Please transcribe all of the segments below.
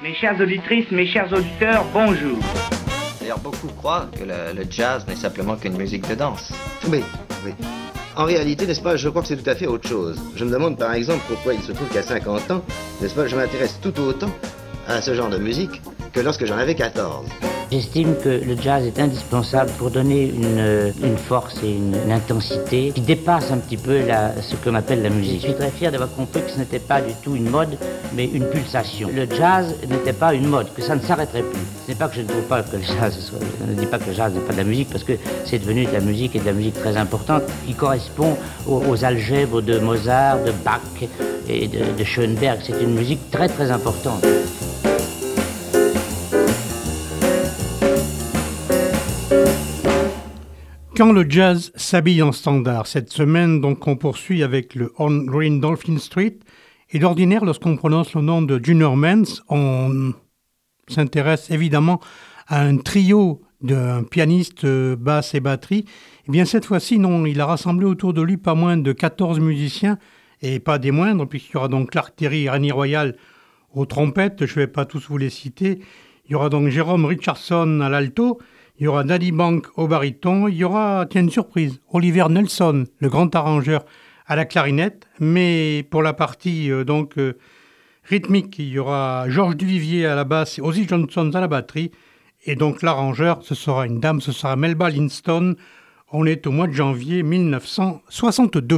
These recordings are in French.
Mes chères auditrices, mes chers auditeurs, bonjour. D'ailleurs, beaucoup croient que le jazz n'est simplement qu'une musique de danse. Oui, oui. En réalité, n'est-ce pas, je crois que c'est tout à fait autre chose. Je me demande par exemple pourquoi il se trouve qu'à 50 ans, n'est-ce pas, je m'intéresse tout autant à ce genre de musique que lorsque j'en avais 14. J'estime que le jazz est indispensable pour donner une force et une intensité qui dépasse un petit peu ce qu'on appelle la musique. Je suis très fier d'avoir compris que ce n'était pas du tout une mode, mais une pulsation. Le jazz n'était pas une mode, que ça ne s'arrêterait plus. Ce n'est pas que je ne trouve pas que le jazz soit... Je ne dis pas que le jazz n'est pas de la musique, parce que c'est devenu de la musique et de la musique très importante, qui correspond aux algèbres de Mozart, de Bach et de Schoenberg. C'est une musique très très importante. Quand le jazz s'habille en standard, cette semaine, donc, on poursuit avec le On Green Dolphin Street. Et d'ordinaire, lorsqu'on prononce le nom de Junior Mans, on s'intéresse évidemment à un trio d'un pianiste, basse et batterie. Eh bien, cette fois-ci, non, il a rassemblé autour de lui pas moins de 14 musiciens, et pas des moindres, puisqu'il y aura donc Clark Terry et Randy Royal aux trompettes, je ne vais pas tous vous les citer. Il y aura donc Jérôme Richardson à l'alto, il y aura Daddy Bank au baryton, il y aura, tiens une surprise, Oliver Nelson, le grand arrangeur, à la clarinette, mais pour la partie rythmique, il y aura Georges Duvivier à la basse et Ozzy Johnson à la batterie, et donc l'arrangeur, ce sera une dame, ce sera Melba Linston. On est au mois de janvier 1962.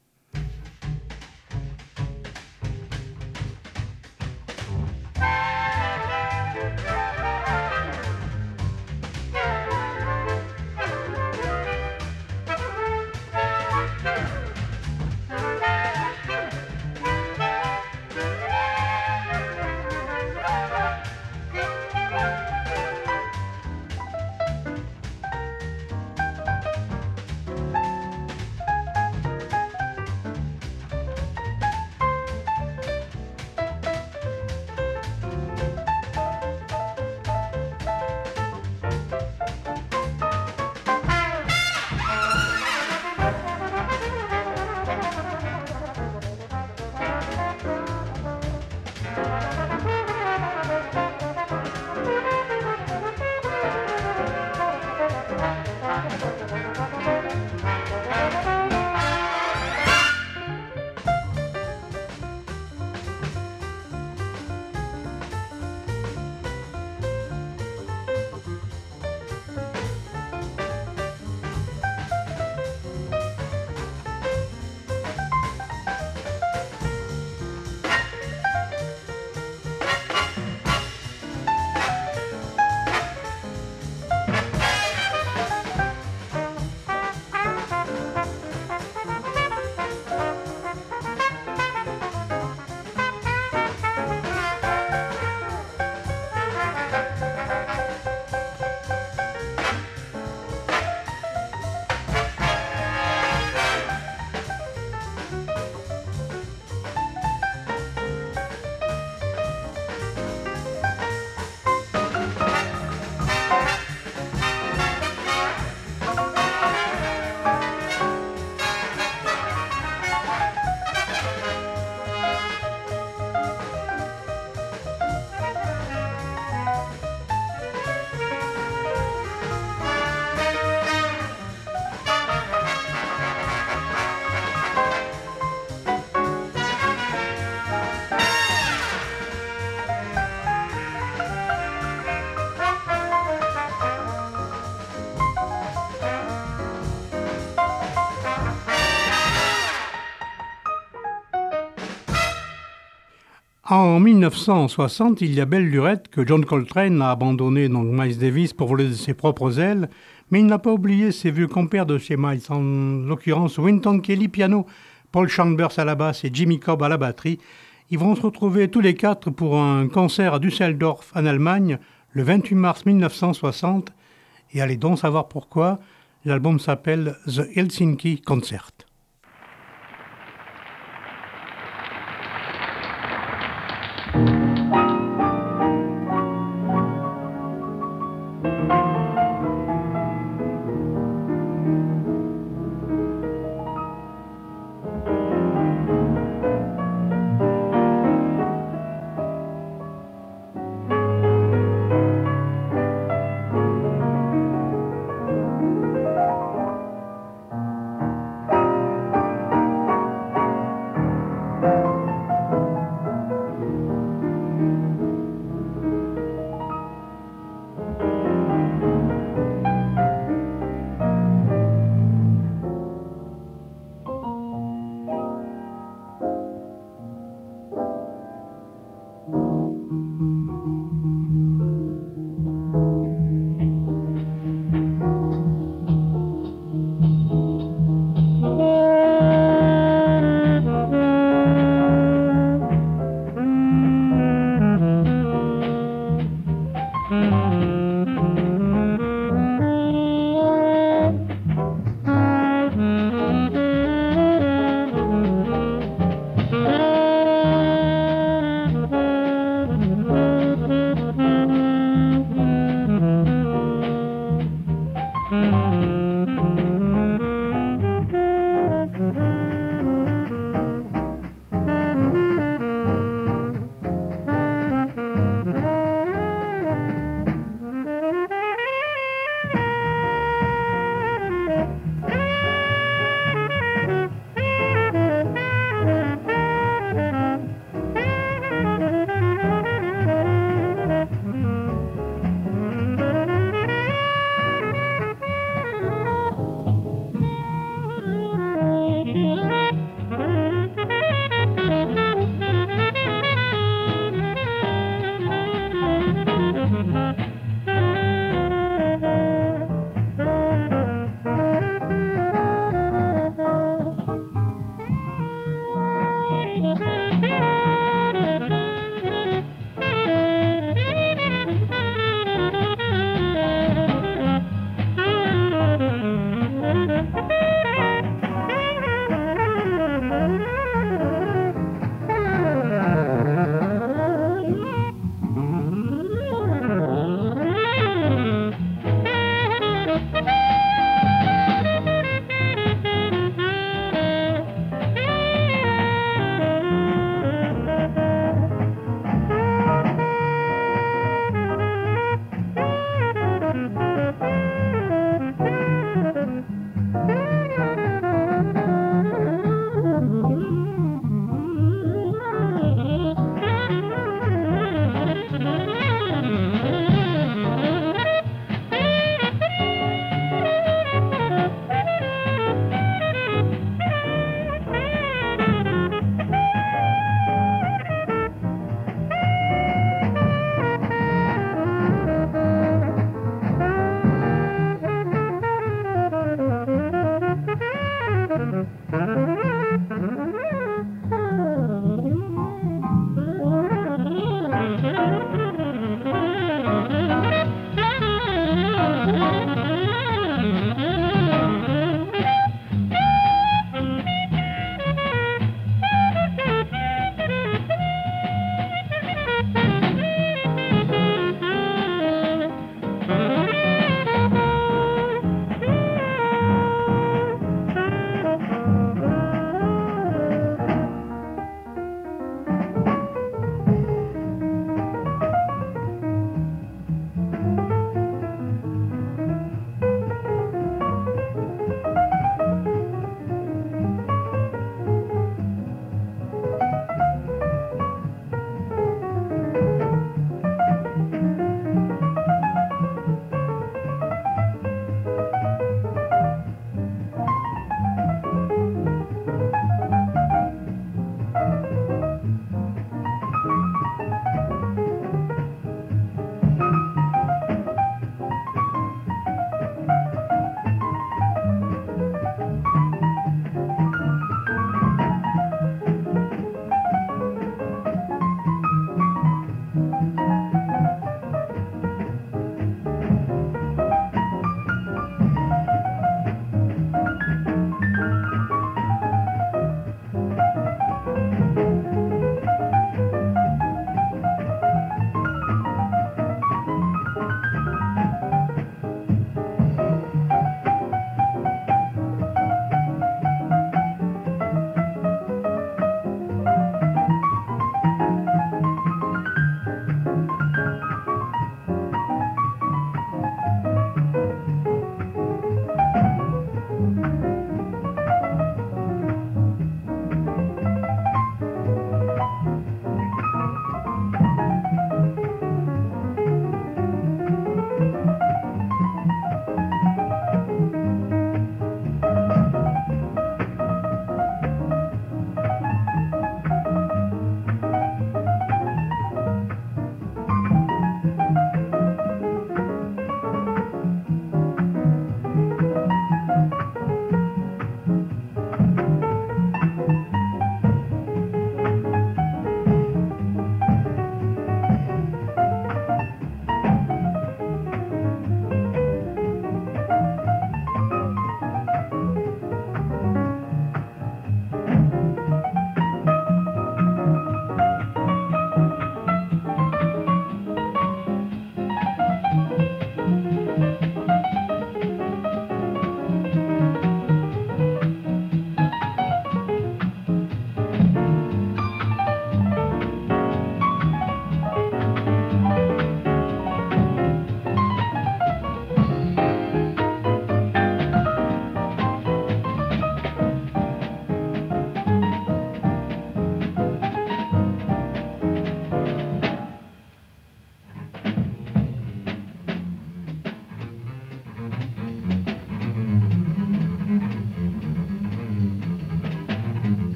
En 1960, il y a belle lurette que John Coltrane a abandonné donc Miles Davis pour voler de ses propres ailes, mais il n'a pas oublié ses vieux compères de chez Miles, en l'occurrence Wynton Kelly piano, Paul Chambers à la basse et Jimmy Cobb à la batterie. Ils vont se retrouver tous les quatre pour un concert à Düsseldorf en Allemagne le 28 mars 1960. Et allez donc savoir pourquoi, l'album s'appelle The Helsinki Concert.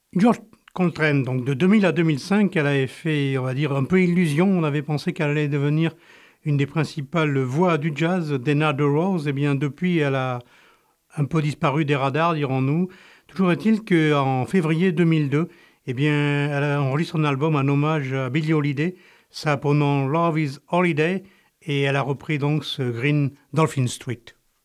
George Coltrane, donc de 2000 à 2005, elle avait fait, on va dire, un peu illusion. On avait pensé qu'elle allait devenir une des principales voix du jazz, Dana DeRose. Eh bien, depuis, elle a un peu disparu des radars, dirons-nous. Toujours est-il qu'en février 2002, eh bien, elle a enregistré son album en hommage à Billie Holiday. Ça a pour nom Love is Holiday et elle a repris donc ce Green Dolphin Street.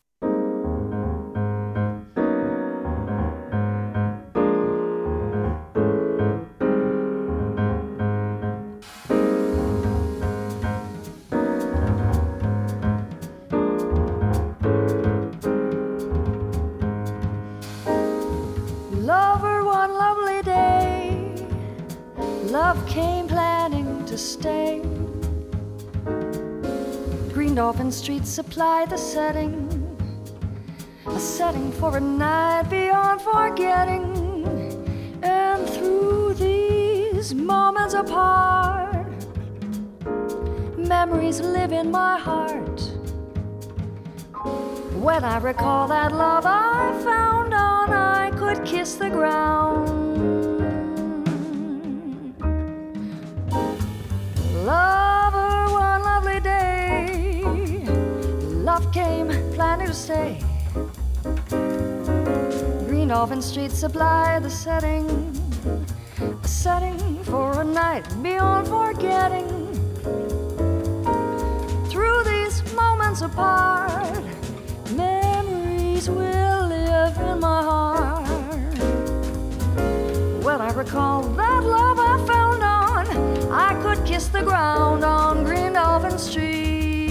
Dolphin Street supply the setting, a setting for a night beyond forgetting. And through these moments apart, memories live in my heart. When I recall that love I found on, I could kiss the ground. Lover, one lovely day, love came planning to stay. Green Dolphin Street supply the setting, a setting for a night beyond forgetting. Through these moments apart, memories will live in my heart. When I recall that love I found on, I could kiss the ground on Green Dolphin Street.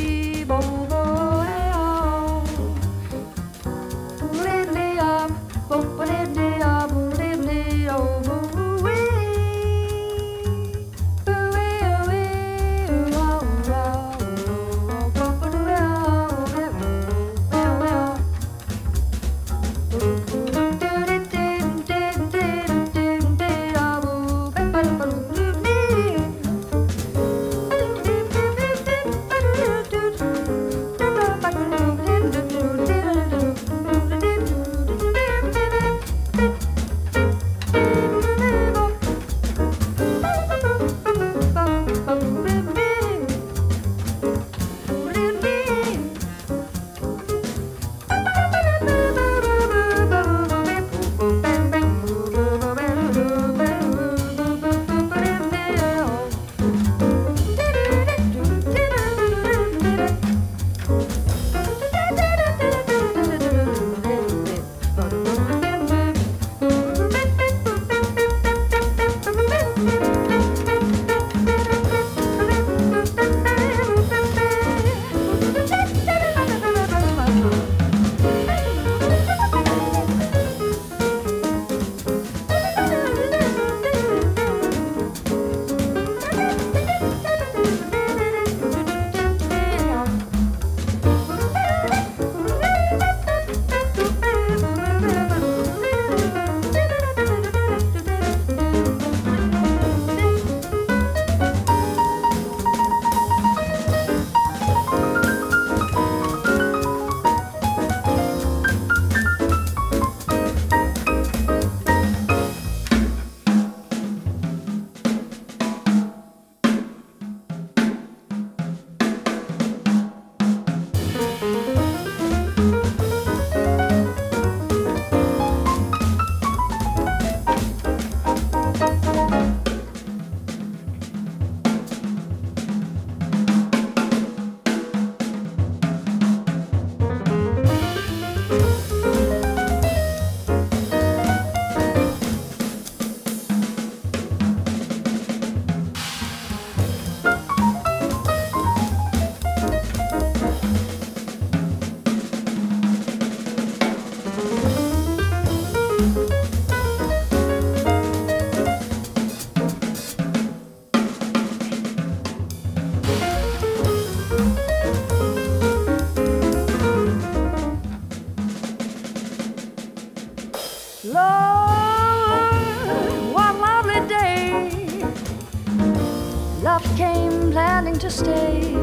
To stay.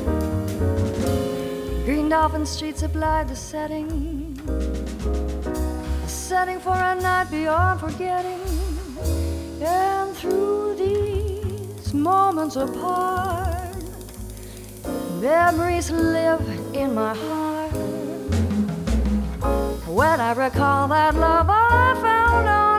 Green Dolphin Street supplied the setting, a setting for a night beyond forgetting. And through these moments apart, memories live in my heart. When I recall that love I found on